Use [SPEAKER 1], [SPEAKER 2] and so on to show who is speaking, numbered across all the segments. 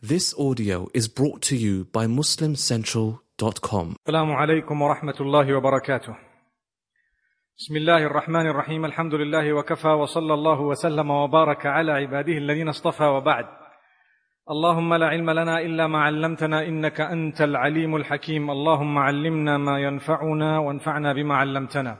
[SPEAKER 1] This audio is brought to you by MuslimCentral.com.
[SPEAKER 2] السلام عليكم ورحمة الله وبركاته. بسم الله الرحمن الرحيم. الحمد لله وكفى وصلى الله وسلم وبارك على عباده الذين اصطفى وبعد. اللهم لا علم لنا إلا ما علمتنا إنك أنت العليم الحكيم. اللهم علمنا ما ينفعنا وانفعنا بما علمتنا.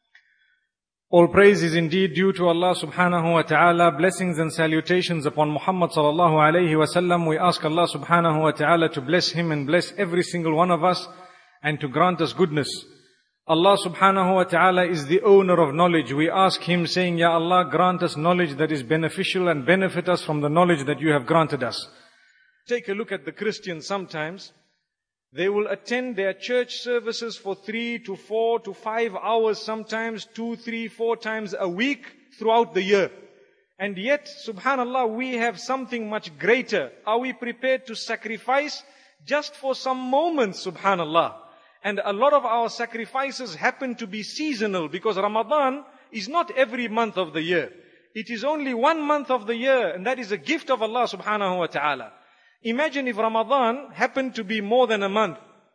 [SPEAKER 2] All praise is indeed due to Allah subhanahu wa ta'ala. Blessings and salutations upon Muhammad sallallahu alayhi wa sallam. We ask Allah subhanahu wa ta'ala to bless him and bless every single one of us and to grant us goodness. Allah subhanahu wa ta'ala is the owner of knowledge. We ask him saying, Ya Allah, grant us knowledge that is beneficial and benefit us from the knowledge that you have granted us. Take a look at the Christians sometimes. They will attend their church services for 3 to 4 to 5 hours, sometimes 2, 3, 4 times a week throughout the year. And yet, subhanallah, we have something much greater. Are we prepared to sacrifice just for some moments, subhanallah? And a lot of our sacrifices happen to be seasonal because Ramadan is not every month of the year. It is only 1 month of the year, and that is a gift of Allah subhanahu wa ta'ala. Imagine if Ramadan happened to be more than a month.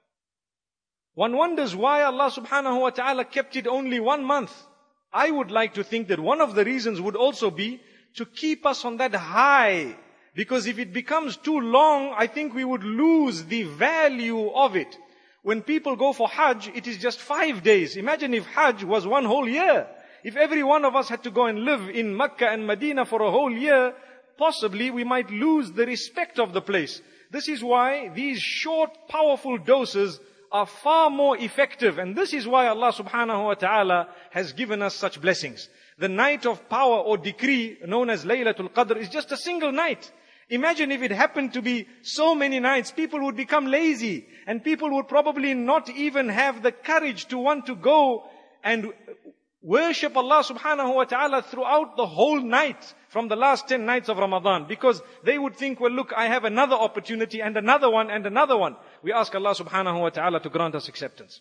[SPEAKER 2] One wonders why Allah subhanahu wa ta'ala kept it only 1 month. I would like to think that one of the reasons would also be to keep us on that high. Because if it becomes too long, I think we would lose the value of it. When people go for Hajj, it is just 5 days. Imagine if Hajj was 1 whole year. If every one of us had to go and live in Mecca and Medina for a whole year, possibly we might lose the respect of the place. This is why these short, powerful doses are far more effective. And this is why Allah subhanahu wa ta'ala has given us such blessings. The night of power or decree, known as Laylatul Qadr, is just a single night. Imagine if it happened to be so many nights, people would become lazy. And people would probably not even have the courage to want to go and worship Allah subhanahu wa ta'ala throughout the whole night from the last 10 nights of Ramadan. Because they would think, well look, I have another opportunity and another one and another one. We ask Allah subhanahu wa ta'ala to grant us acceptance.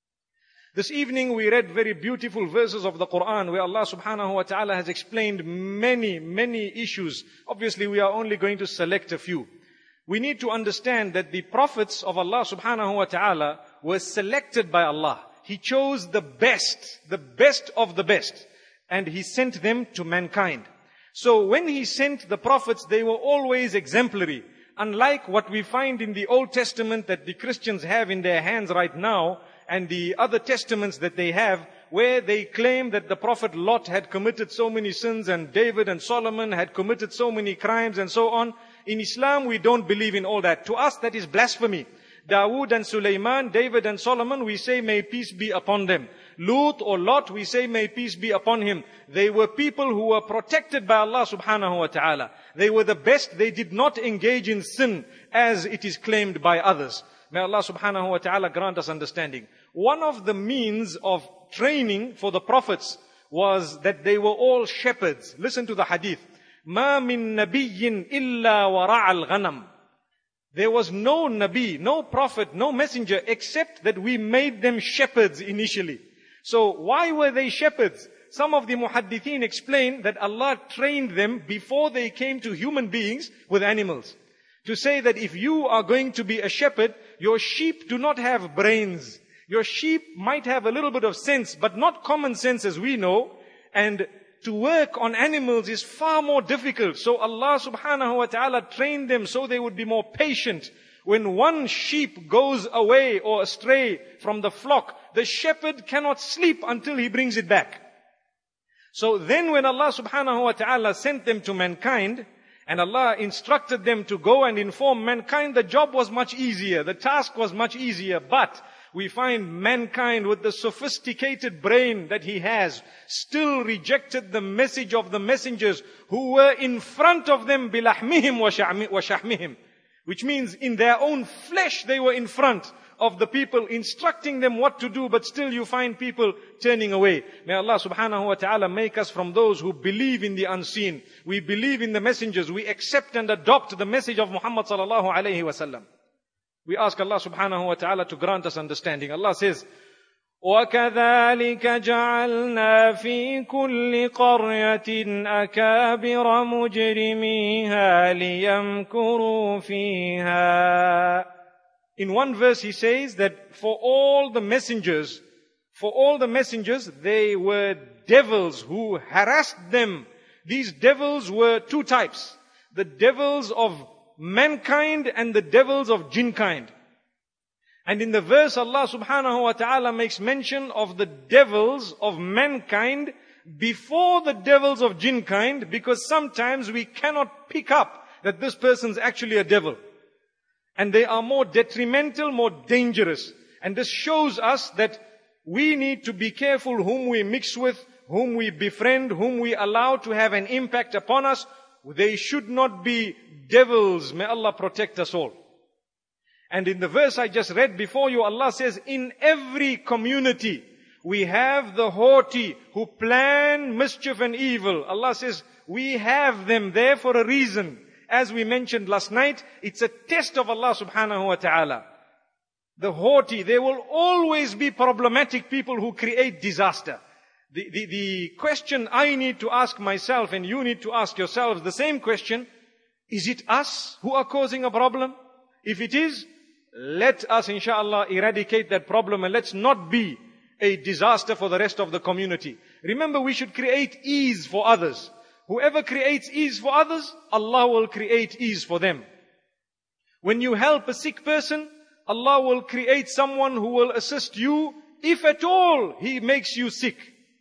[SPEAKER 2] This evening we read very beautiful verses of the Quran where Allah subhanahu wa ta'ala has explained many issues. Obviously we are only going to select a few. We need to understand that the prophets of Allah subhanahu wa ta'ala were selected by Allah. He chose the best of the best, and He sent them to mankind. So when He sent the prophets, they were always exemplary. Unlike what we find in the Old Testament that the Christians have in their hands right now, and the other testaments that they have, where they claim that the Prophet Lot had committed so many sins, and David and Solomon had committed so many crimes, and so on. In Islam, we don't believe in all that. To us, that is blasphemy. Dawood and Sulaiman, David and Solomon, we say may peace be upon them. Lut or Lot, we say may peace be upon him. They were people who were protected by Allah subhanahu wa ta'ala. They were the best. They did not engage in sin as it is claimed by others. May Allah subhanahu wa ta'ala grant us understanding. One of the means of training for the prophets was that they were all shepherds. Listen to the hadith. مَا مِن نَبِيٍّ إِلَّا وَرَعَ الْغَنَمِ. There was no Nabi, no Prophet, no Messenger, except that we made them shepherds initially. So why were they shepherds? Some of the muhaddithin explain that Allah trained them before they came to human beings with animals. To say that if you are going to be a shepherd, your sheep do not have brains. Your sheep might have a little bit of sense, but not common sense as we know. And to work on animals is far more difficult. So Allah subhanahu wa ta'ala trained them so they would be more patient. When one sheep goes away or astray from the flock, the shepherd cannot sleep until he brings it back. So then when Allah subhanahu wa ta'ala sent them to mankind, and Allah instructed them to go and inform mankind, the job was much easier. The task was much easier. But we find mankind with the sophisticated brain that he has still rejected the message of the messengers who were in front of them bilahmihim wa shahmihim, which means in their own flesh they were in front of the people instructing them what to do, but still you find people turning away. May Allah subhanahu wa ta'ala make us from those who believe in the unseen. We believe in the messengers. We accept and adopt the message of Muhammad sallallahu alayhi wa sallam. We ask Allah subhanahu wa ta'ala to grant us understanding. Allah says, وَكَذَلِكَ جَعَلْنَا فِي كُلِّ قَرْيَةٍ أَكَابِرَ مُجْرِمِيهَا لِيَمْكُرُوا فِيهَا. In one verse he says that for all the messengers, they were devils who harassed them. These devils were two types: the devils of mankind and the devils of jinn kind. And in the verse Allah subhanahu wa ta'ala makes mention of the devils of mankind before the devils of jinn kind, because sometimes we cannot pick up that this person's actually a devil. And they are more detrimental, more dangerous. And this shows us that we need to be careful whom we mix with, whom we befriend, whom we allow to have an impact upon us. They should not be devils. May Allah protect us all. And in the verse I just read before you, Allah says, in every community, we have the haughty who plan mischief and evil. Allah says, we have them there for a reason. As we mentioned last night, it's a test of Allah subhanahu wa ta'ala. The haughty, there will always be problematic people who create disaster. The question I need to ask myself, and you need to ask yourselves the same question: is it us who are causing a problem? If it is, let us inshallah eradicate that problem, and let's not be a disaster for the rest of the community. Remember, we should create ease for others. Whoever creates ease for others, Allah will create ease for them. When you help a sick person, Allah will create someone who will assist you, if at all he makes you sick.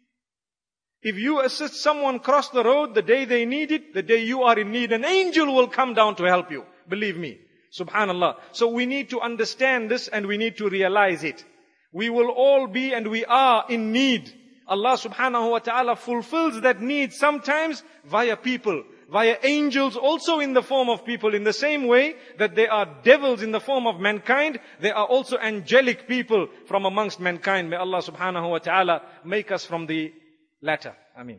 [SPEAKER 2] If you assist someone cross the road the day they need it, the day you are in need, an angel will come down to help you. Believe me. Subhanallah. So we need to understand this and we need to realize it. We will all be and we are in need. Allah subhanahu wa ta'ala fulfills that need sometimes via people, via angels, also in the form of people. In the same way that there are devils in the form of mankind, there are also angelic people from amongst mankind. May Allah subhanahu wa ta'ala make us from the latter. Ameen.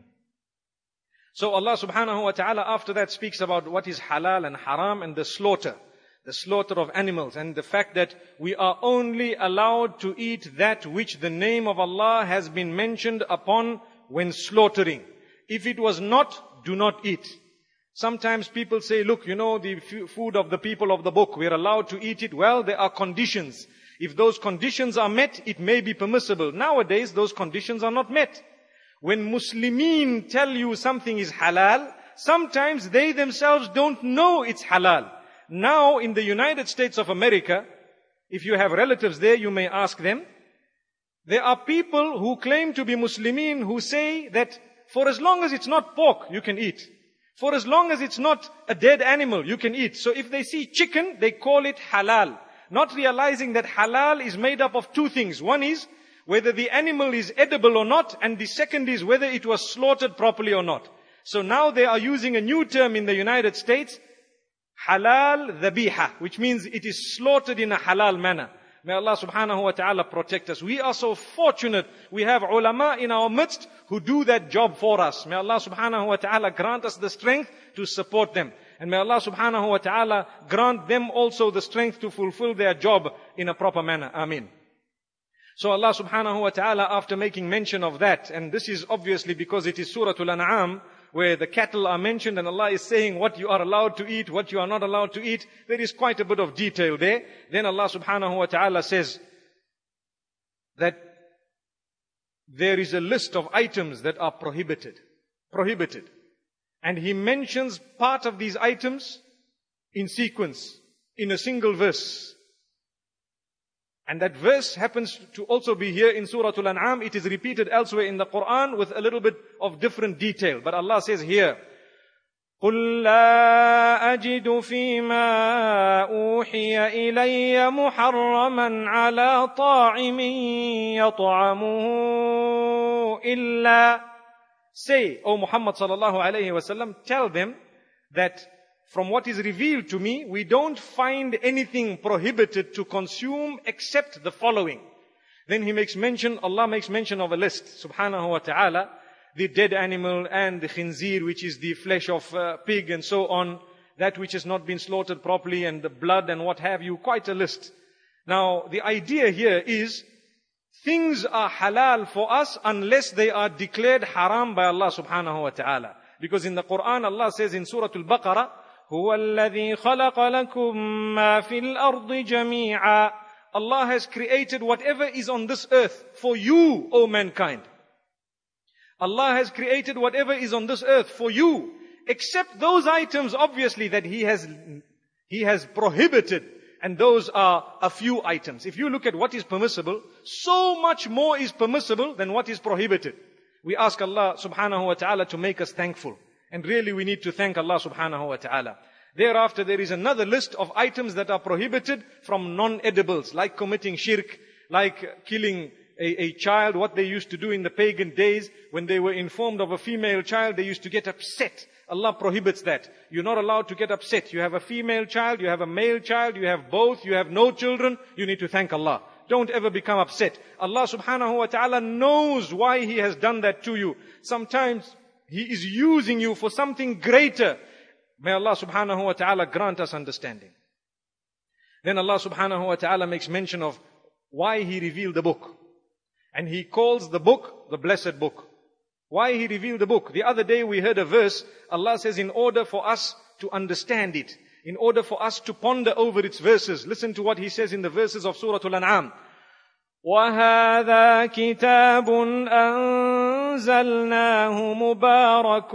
[SPEAKER 2] So Allah subhanahu wa ta'ala after that speaks about what is halal and haram and the slaughter of animals, and the fact that we are only allowed to eat that which the name of Allah has been mentioned upon when slaughtering. If it was not, do not eat. Sometimes people say, look, the food of the people of the book, we are allowed to eat it. Well, there are conditions. If those conditions are met, it may be permissible. Nowadays, those conditions are not met. When Muslimin tell you something is halal, sometimes they themselves don't know it's halal. Now, in the United States of America, if you have relatives there, you may ask them. There are people who claim to be Muslimin who say that for as long as it's not pork, you can eat. For as long as it's not a dead animal, you can eat. So if they see chicken, they call it halal. Not realizing that halal is made up of two things. One is whether the animal is edible or not, and the second is whether it was slaughtered properly or not. So now they are using a new term in the United States, halal dhabiha, which means it is slaughtered in a halal manner. May Allah subhanahu wa ta'ala protect us. We are so fortunate. We have ulama in our midst who do that job for us. May Allah subhanahu wa ta'ala grant us the strength to support them. And may Allah subhanahu wa ta'ala grant them also the strength to fulfill their job in a proper manner. Ameen. So Allah subhanahu wa ta'ala, after making mention of that, and this is obviously because it is Surah Al-An'am, where the cattle are mentioned and Allah is saying what you are allowed to eat, what you are not allowed to eat. There is quite a bit of detail there. Then Allah subhanahu wa ta'ala says that there is a list of items that are prohibited. And He mentions part of these items in sequence, in a single verse. And that verse happens to also be here in Surah Al-An'am. It is repeated elsewhere in the Quran with a little bit of different detail. But Allah says here, قُلْ لَا أَجِدُ فِي مَا أُوحِيَ إِلَيَّ مُحَرَّمًا عَلَى طَاعِمٍ يَطْعَمُهُ إِلَّا. Say, O Muhammad sallallahu alayhi wa sallam, tell them that from what is revealed to me, we don't find anything prohibited to consume except the following. Then Allah makes mention of a list, subhanahu wa ta'ala, the dead animal and the khinzir, which is the flesh of pig and so on, that which has not been slaughtered properly, and the blood and what have you, quite a list. Now, the idea here is, things are halal for us unless they are declared haram by Allah subhanahu wa ta'ala. Because in the Quran, Allah says in Surah Al-Baqarah, هُوَ الَّذِي خَلَقَ لَكُم مَّا فِي الْأَرْضِ جَمِيعًا. Allah has created whatever is on this earth for you, O mankind. Allah has created whatever is on this earth for you, except those items, obviously, that He has prohibited. And those are a few items. If you look at what is permissible, so much more is permissible than what is prohibited. We ask Allah subhanahu wa ta'ala to make us thankful. And really we need to thank Allah subhanahu wa ta'ala. Thereafter there is another list of items that are prohibited from non-edibles, like committing shirk, like killing a child, what they used to do in the pagan days. When they were informed of a female child, they used to get upset. Allah prohibits that. You're not allowed to get upset. You have a female child, you have a male child, you have both, you have no children, you need to thank Allah. Don't ever become upset. Allah subhanahu wa ta'ala knows why He has done that to you. Sometimes He is using you for something greater. May Allah subhanahu wa ta'ala grant us understanding. Then Allah subhanahu wa ta'ala makes mention of why He revealed the book. And He calls the book the blessed book. Why He revealed the book? The other day we heard a verse. Allah says in order for us to understand it, in order for us to ponder over its verses. Listen to what He says in the verses of Surah Al-An'am. وَهَذَا كِتَابٌ أَنزَلْنَاهُ مُبَارَكٌ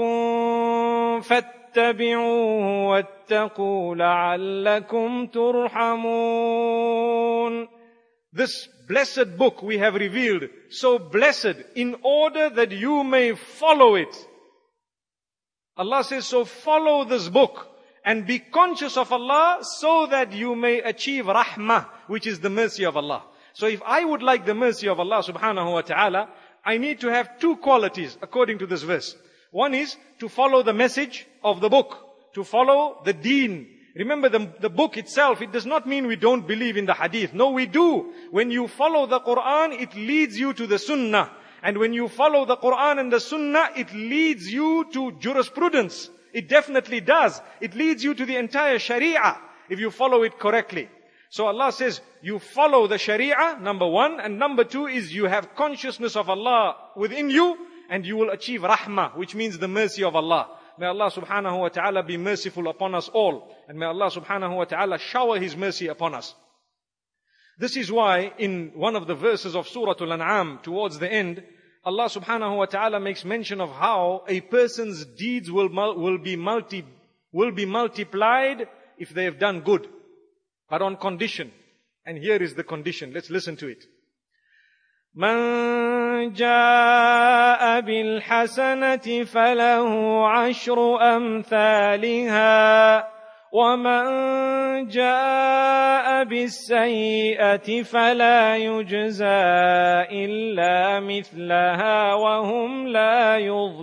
[SPEAKER 2] فَاتَّبِعُوهُ وَاتَّقُوا لَعَلَّكُمْ تُرْحَمُونَ. This blessed book we have revealed, so blessed, in order that you may follow it. Allah says, so follow this book and be conscious of Allah so that you may achieve rahmah, which is the mercy of Allah. So if I would like the mercy of Allah subhanahu wa ta'ala, I need to have two qualities according to this verse. One is to follow the message of the book, to follow the deen. Remember the book itself, it does not mean we don't believe in the hadith. No, we do. When you follow the Quran, it leads you to the sunnah. And when you follow the Quran and the sunnah, it leads you to jurisprudence. It definitely does. It leads you to the entire sharia, if you follow it correctly. So Allah says, you follow the sharia, number one. And number two is you have consciousness of Allah within you, and you will achieve rahmah, which means the mercy of Allah. May Allah subhanahu wa ta'ala be merciful upon us all. And may Allah subhanahu wa ta'ala shower His mercy upon us. This is why in one of the verses of Surah Al-An'am, towards the end, Allah subhanahu wa ta'ala makes mention of how a person's deeds will be multiplied if they have done good. But on condition. And here is the condition. Let's listen to it. من جاء بالحسنة فله عشر أمثالها ومن جاء بالسيئة فلا يجزى إلا مثلها وهم لا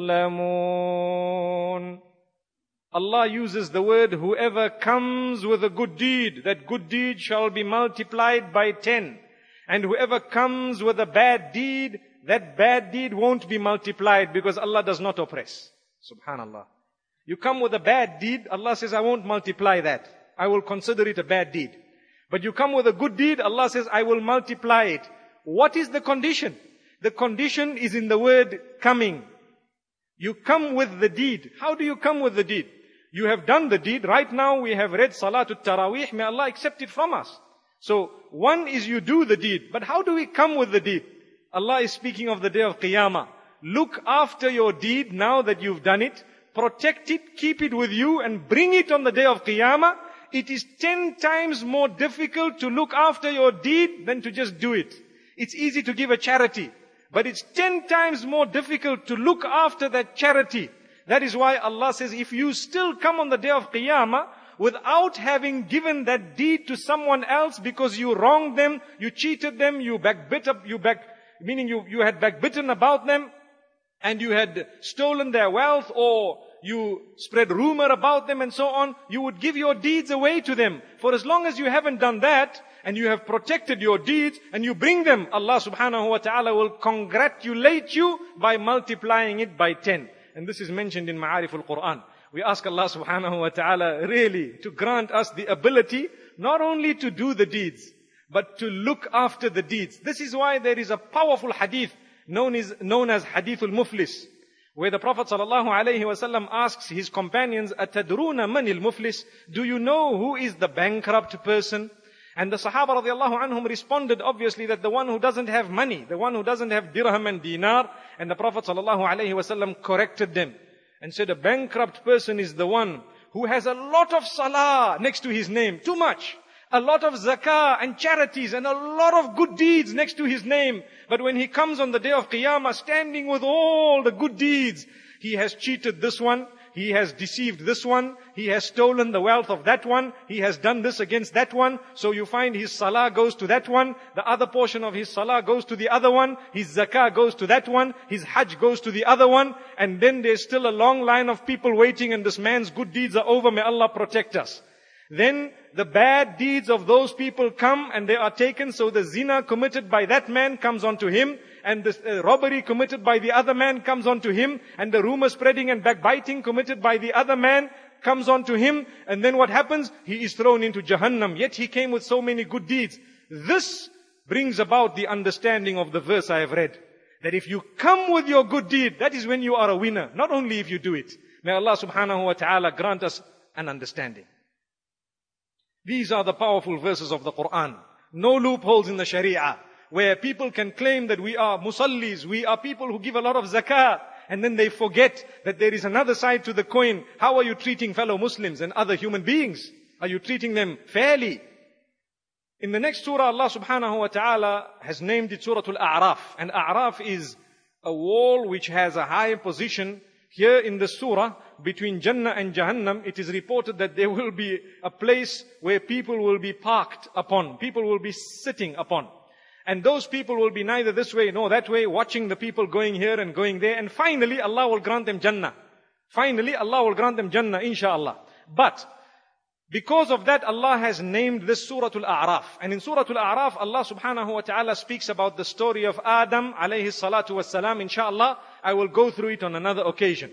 [SPEAKER 2] يظلمون. Allah uses the word, whoever comes with a good deed, that good deed shall be multiplied by 10. And whoever comes with a bad deed, that bad deed won't be multiplied because Allah does not oppress. Subhanallah. You come with a bad deed, Allah says, I won't multiply that. I will consider it a bad deed. But you come with a good deed, Allah says, I will multiply it. What is the condition? The condition is in the word coming. You come with the deed. How do you come with the deed? You have done the deed. Right now we have read Salatul Taraweeh. May Allah accept it from us. So, one is you do the deed. But how do we come with the deed? Allah is speaking of the day of Qiyamah. Look after your deed now that you've done it. Protect it, keep it with you, and bring it on the day of Qiyamah. It is 10 times more difficult to look after your deed than to just do it. It's easy to give a charity, but it's 10 times more difficult to look after that charity. That is why Allah says, if you still come on the day of Qiyamah, without having given that deed to someone else because you wronged them, you cheated them, you had backbitten about them, and you had stolen their wealth, or you spread rumor about them and so on, you would give your deeds away to them. For as long as you haven't done that, and you have protected your deeds, and you bring them, Allah subhanahu wa ta'ala will congratulate you by multiplying it by 10. And this is mentioned in Ma'arif al-Quran. We ask Allah subhanahu wa ta'ala really to grant us the ability not only to do the deeds, but to look after the deeds. This is why there is a powerful hadith known as Hadithul Muflis, where the Prophet ﷺ asks his companions, "Atadruna manil muflis?" Do you know who is the bankrupt person? And the Sahaba radiallahu anhum responded, obviously, that the one who doesn't have money, the one who doesn't have dirham and dinar. And the Prophet ﷺ corrected them and said, a bankrupt person is the one who has a lot of salah next to his name, too much. A lot of zakah and charities and a lot of good deeds next to his name. But when he comes on the day of Qiyamah, standing with all the good deeds, he has cheated this one, he has deceived this one, he has stolen the wealth of that one, he has done this against that one. So you find his salah goes to that one, the other portion of his salah goes to the other one, his zakah goes to that one, his hajj goes to the other one, and then there's still a long line of people waiting, and this man's good deeds are over. May Allah protect us. Then the bad deeds of those people come and they are taken. So the zina committed by that man comes onto him, and the robbery committed by the other man comes onto him, and the rumor spreading and backbiting committed by the other man comes onto him. And then what happens? He is thrown into Jahannam. Yet he came with so many good deeds. This brings about the understanding of the verse I have read. That if you come with your good deed, that is when you are a winner. Not only if you do it. May Allah subhanahu wa ta'ala grant us an understanding. These are the powerful verses of the Quran. No loopholes in the Sharia, where people can claim that we are musallis, we are people who give a lot of zakah, and then they forget that there is another side to the coin. How are you treating fellow Muslims and other human beings? Are you treating them fairly? In the next surah, Allah subhanahu wa ta'ala has named it Surah Al-A'raf. And A'raf is a wall which has a high position. Here in the surah, between Jannah and Jahannam, it is reported that there will be a place where people will be parked upon. People will be sitting upon. And those people will be neither this way nor that way, watching the people going here and going there. And finally, Allah will grant them Jannah. Finally, Allah will grant them Jannah, inshallah. But because of that, Allah has named this Surah Al-A'raf. And in Surah Al-A'raf, Allah subhanahu wa ta'ala speaks about the story of Adam alayhi salatu wassalam. Inshallah, I will go through it on another occasion.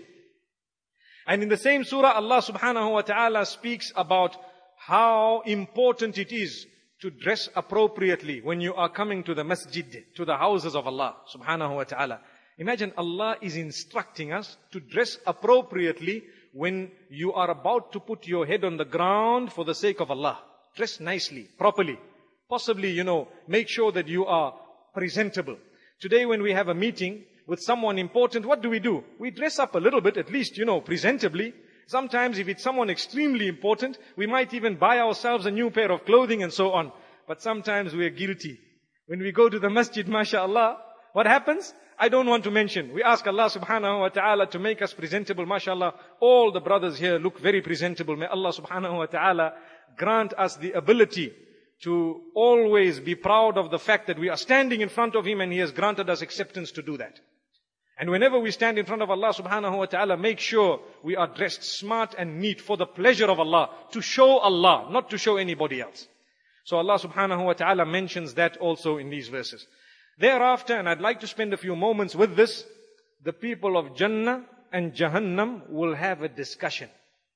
[SPEAKER 2] And in the same surah, Allah subhanahu wa ta'ala speaks about how important it is to dress appropriately when you are coming to the masjid, to the houses of Allah subhanahu wa ta'ala. Imagine Allah is instructing us to dress appropriately when you are about to put your head on the ground for the sake of Allah. Dress nicely, properly. Possibly, make sure that you are presentable. Today when we have a meeting with someone important, what do? We dress up a little bit, at least, presentably. Sometimes if it's someone extremely important, we might even buy ourselves a new pair of clothing and so on. But sometimes we are guilty. When we go to the masjid, mashallah, what happens? I don't want to mention. We ask Allah subhanahu wa ta'ala to make us presentable, mashallah. All the brothers here look very presentable. May Allah subhanahu wa ta'ala grant us the ability to always be proud of the fact that we are standing in front of Him and He has granted us acceptance to do that. And whenever we stand in front of Allah subhanahu wa ta'ala, make sure we are dressed smart and neat for the pleasure of Allah, to show Allah, not to show anybody else. So Allah subhanahu wa ta'ala mentions that also in these verses. Thereafter, and I'd like to spend a few moments with this, the people of Jannah and Jahannam will have a discussion.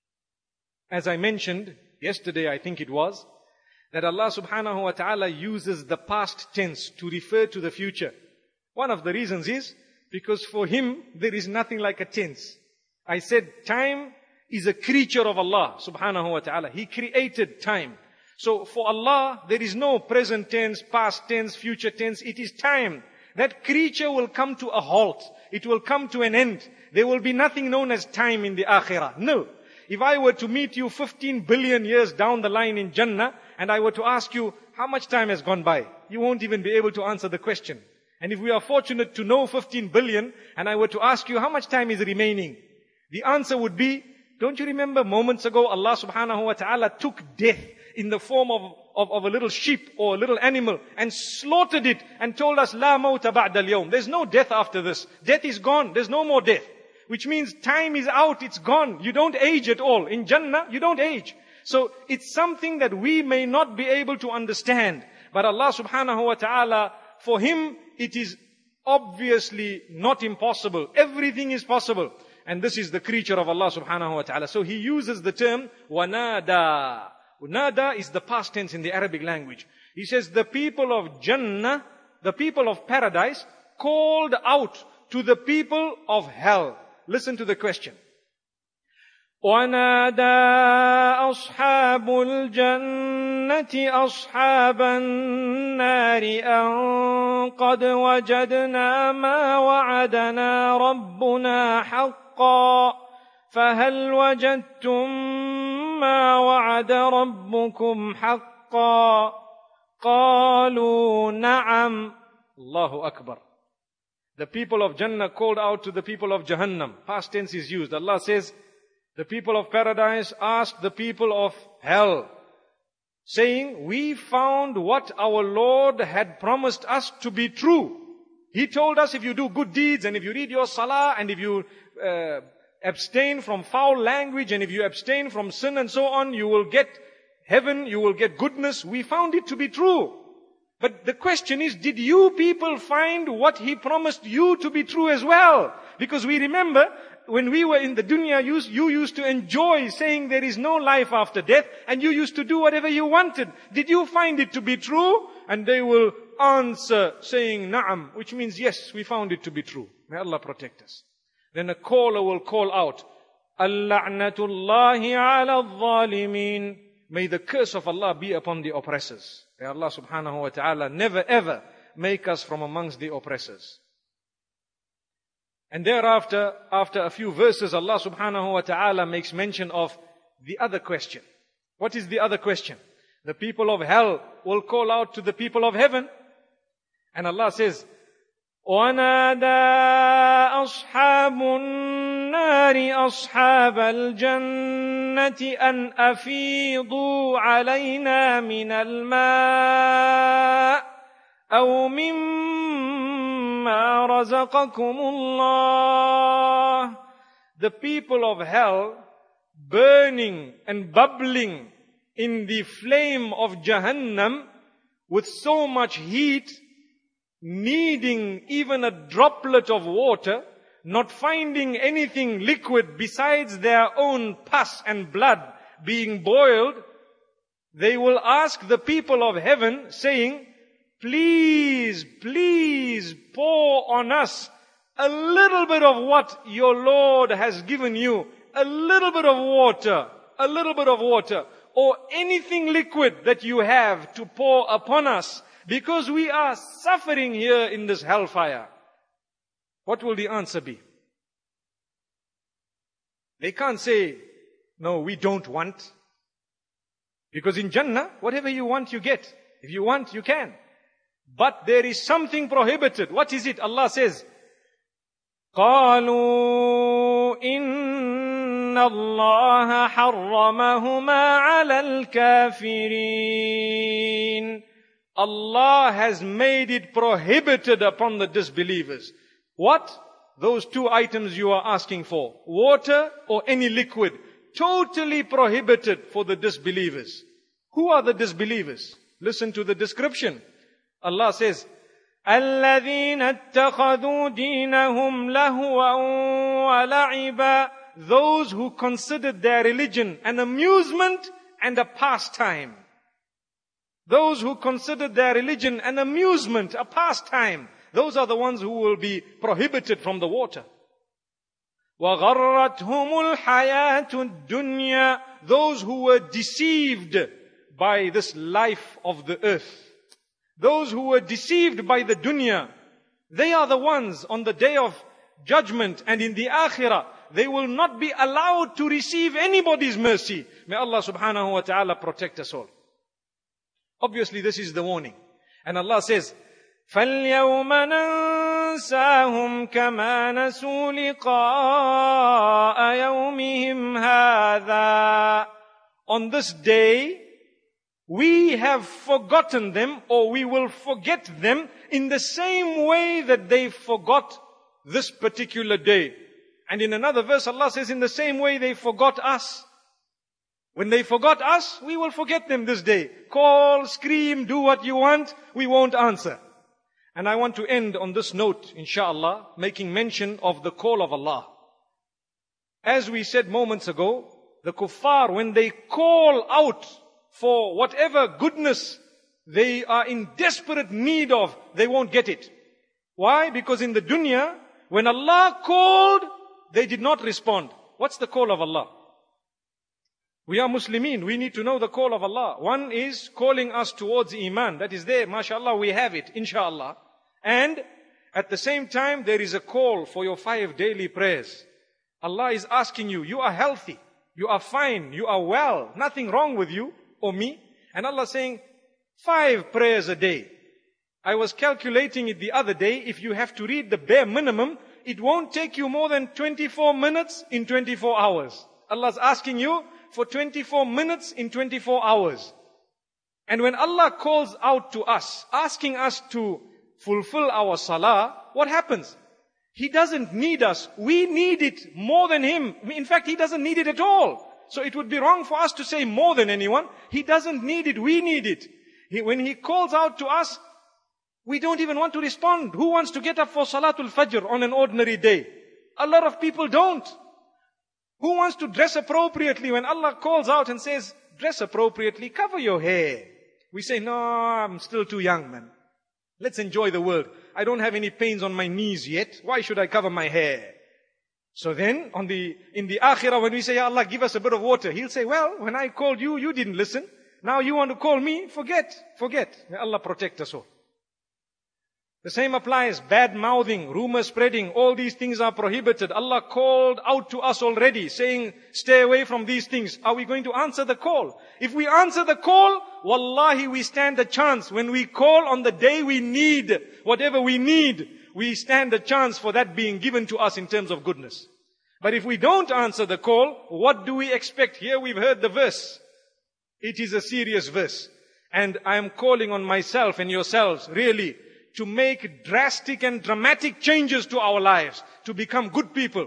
[SPEAKER 2] As I mentioned yesterday, I think it was, that Allah subhanahu wa ta'ala uses the past tense to refer to the future. One of the reasons is because for Him there is nothing like a tense. I said time is a creature of Allah subhanahu wa ta'ala. He created time. So for Allah, there is no present tense, past tense, future tense. It is time. That creature will come to a halt. It will come to an end. There will be nothing known as time in the akhirah. No. If I were to meet you 15 billion years down the line in Jannah, and I were to ask you, how much time has gone by? You won't even be able to answer the question. And if we are fortunate to know 15 billion, and I were to ask you, how much time is remaining? The answer would be, don't you remember moments ago Allah subhanahu wa ta'ala took death in the form of a little sheep or a little animal and slaughtered it and told us, La mawta ba'da al-yawm. There's no death after this. Death is gone. There's no more death. Which means time is out. It's gone. You don't age at all. In Jannah, you don't age. So it's something that we may not be able to understand. But Allah subhanahu wa ta'ala, for Him, it is obviously not impossible. Everything is possible. And this is the creature of Allah subhanahu wa ta'ala. So He uses the term wanada. Nada is the past tense in the Arabic language. He says the people of Jannah, the people of paradise, called out to the people of hell. Listen to the question. وَنَادَى أَصْحَابُ الْجَنَّةِ أَصْحَابَ النَّارِ أَن قَدْ وَجَدْنَا مَا وَعَدَنَا رَبُّنَا حَقًّا فَهَلْ وَجَدْتُم مَّا وَعَدَ رَبُّكُمْ حَقًّا قَالُوا نَعَمْ. Allahu Akbar. The people of Jannah called out to the people of Jahannam. Past tense is used. Allah says, the people of paradise asked the people of hell, saying, we found what our Lord had promised us to be true. He told us if you do good deeds and if you read your salah and if you abstain from foul language and if you abstain from sin and so on, you will get heaven, you will get goodness. We found it to be true. But the question is, did you people find what He promised you to be true as well? Because we remember, when we were in the dunya, you used to enjoy saying there is no life after death, and you used to do whatever you wanted. Did you find it to be true? And they will answer saying, Na'am, which means yes, we found it to be true. May Allah protect us. Then a caller will call out, Al-la'natullahi ala al-zalimin. May the curse of Allah be upon the oppressors. May Allah subhanahu wa ta'ala never ever make us from amongst the oppressors. And thereafter, after a few verses, Allah subhanahu wa ta'ala makes mention of the other question. What is the other question? The people of hell will call out to the people of heaven. And Allah says, وَنَادَى أَصْحَابُ النَّارِ أَصْحَابَ الْجَنَّةِ أَنْ أَفِيضُوا عَلَيْنَا مِنَ الْمَاءِ أَوْ مِمَّا رَزَقَكُمُ اللَّهُ. The people of hell, burning and bubbling in the flame of Jahannam with so much heat, needing even a droplet of water, not finding anything liquid besides their own pus and blood being boiled, they will ask the people of heaven, saying, please, please pour on us a little bit of what your Lord has given you, a little bit of water, or anything liquid that you have to pour upon us, because we are suffering here in this hellfire. What will the answer be? They can't say, no, we don't want. Because in Jannah, whatever you want, you get. If you want, you can. But there is something prohibited. What is it? Allah says, قَالُوا إِنَّ اللَّهَ حَرَّمَهُمَا عَلَى الْكَافِرِينَ. Allah has made it prohibited upon the disbelievers. What? Those two items you are asking for. Water or any liquid. Totally prohibited for the disbelievers. Who are the disbelievers? Listen to the description. Allah says, الَّذِينَ اتَّخَذُوا دِينَهُمْ لَهْوًا وَلَعِبًا. Those who considered their religion an amusement and a pastime. Those who considered their religion an amusement, a pastime, those are the ones who will be prohibited from the water. وَغَرَّتْهُمُ الْحَيَاةُ الدُّنْيَا. Those who were deceived by this life of the earth. Those who were deceived by the dunya, they are the ones on the day of judgment and in the akhirah, they will not be allowed to receive anybody's mercy. May Allah subhanahu wa ta'ala protect us all. Obviously, this is the warning. And Allah says, فَالْيَوْمَ نَنْسَاهُمْ كَمَا نَسُوا لِقَاءَ يَوْمِهِمْ هَذَا. On this day, we have forgotten them, or we will forget them in the same way that they forgot this particular day. And in another verse, Allah says, in the same way they forgot us. When they forgot us, we will forget them this day. Call, scream, do what you want, we won't answer. And I want to end on this note, inshallah, making mention of the call of Allah. As we said moments ago, the kuffar, when they call out for whatever goodness they are in desperate need of, they won't get it. Why? Because in the dunya, when Allah called, they did not respond. What's the call of Allah? We are Muslimin. We need to know the call of Allah. One is calling us towards Iman. That is there. MashaAllah, we have it. Inshallah. And at the same time, there is a call for your 5 daily prayers. Allah is asking you, you are healthy. You are fine. You are well. Nothing wrong with you or me. And Allah is saying, 5 prayers a day. I was calculating it the other day. If you have to read the bare minimum, it won't take you more than 24 minutes in 24 hours. Allah is asking you for 24 minutes in 24 hours. And when Allah calls out to us, asking us to fulfill our salah, what happens? He doesn't need us. We need it more than Him. In fact, He doesn't need it at all. So it would be wrong for us to say more than anyone. He doesn't need it. We need it. When He calls out to us, we don't even want to respond. Who wants to get up for Salatul Fajr on an ordinary day? A lot of people don't. Who wants to dress appropriately when Allah calls out and says, dress appropriately, cover your hair? We say, no, I'm still too young, man. Let's enjoy the world. I don't have any pains on my knees yet. Why should I cover my hair? So then, in the akhirah, when we say, Ya Allah, give us a bit of water, He'll say, well, when I called you, you didn't listen. Now you want to call me? Forget. May Allah protect us all. The same applies, bad mouthing, rumor spreading, all these things are prohibited. Allah called out to us already, saying, stay away from these things. Are we going to answer the call? If we answer the call, wallahi, we stand a chance. When we call on the day we need, whatever we need, we stand a chance for that being given to us in terms of goodness. But if we don't answer the call, what do we expect? Here we've heard the verse. It is a serious verse. And I am calling on myself and yourselves, really, to make drastic and dramatic changes to our lives, to become good people.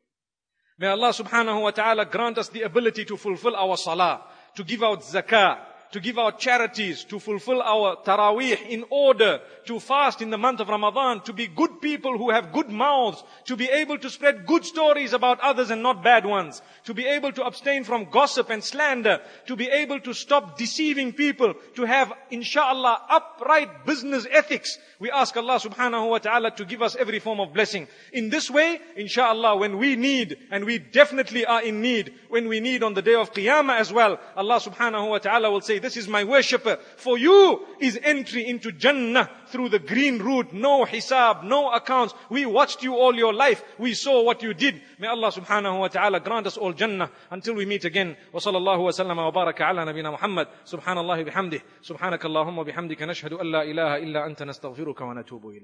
[SPEAKER 2] May Allah subhanahu wa ta'ala grant us the ability to fulfill our salah, to give out zakah, to give out charities, to fulfill our taraweeh in order, to fast in the month of Ramadan, to be good people who have good mouths, to be able to spread good stories about others and not bad ones, to be able to abstain from gossip and slander, to be able to stop deceiving people, to have, inshallah, upright business ethics. We ask Allah subhanahu wa ta'ala to give us every form of blessing. In this way, inshallah, when we need, and we definitely are in need, when we need on the day of Qiyamah as well, Allah subhanahu wa ta'ala will say, this is my worshipper. For you is entry into Jannah through the green route. No hisab, no accounts. We watched you all your life. We saw what you did. May Allah subhanahu wa ta'ala grant us all Jannah until we meet again. Wa sallallahu wa sallam wa baraka ala nabina Muhammad. Subhanallah bihamdih. Subhanakallahumma bihamdika nashhadu an la ilaha illa anta nastaghfiruka wa natubu ilayk.